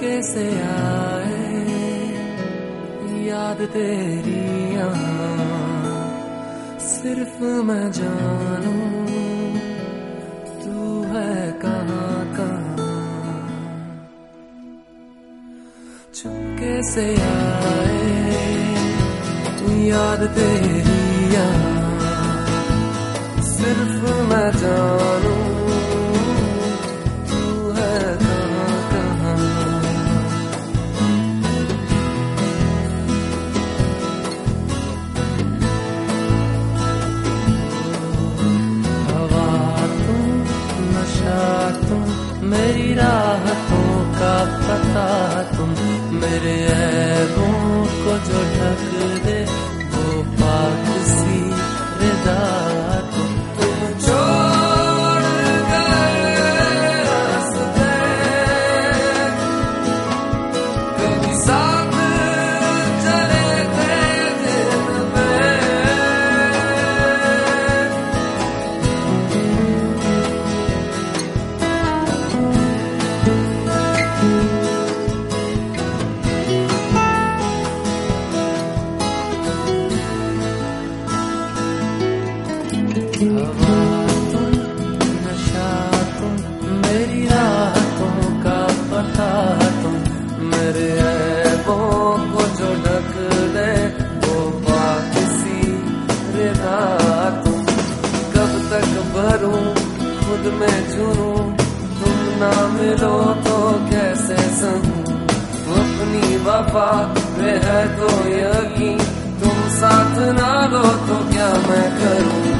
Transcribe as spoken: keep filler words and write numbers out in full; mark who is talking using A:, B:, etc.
A: चुपके से आए याद तेरी यहाँ, सिर्फ मैं जानूं तू है कहाँ कहाँ। चुपके से आए याद तेरी यहाँ, सिर्फ मैं जानूं मेरी राहतों का पता तुम, मेरे ऐबों को जो ढक दे वो पाक सी रिदा तुम। तुम छोड़ गए रास्ते कभी साथ चले थे दिन में, हवा तुम नशा तुम मेरी राहतों का पता तुम, मेरे ऐबों को जो ढक दे वो बात सी रिदा तुम। कब तक भरूं खुद में चुनूं, तुम ना मिलो तो कैसे सहूं। अपनी वफा पे है तो यकीन, तुम साथ ना दो तो क्या मैं करूं।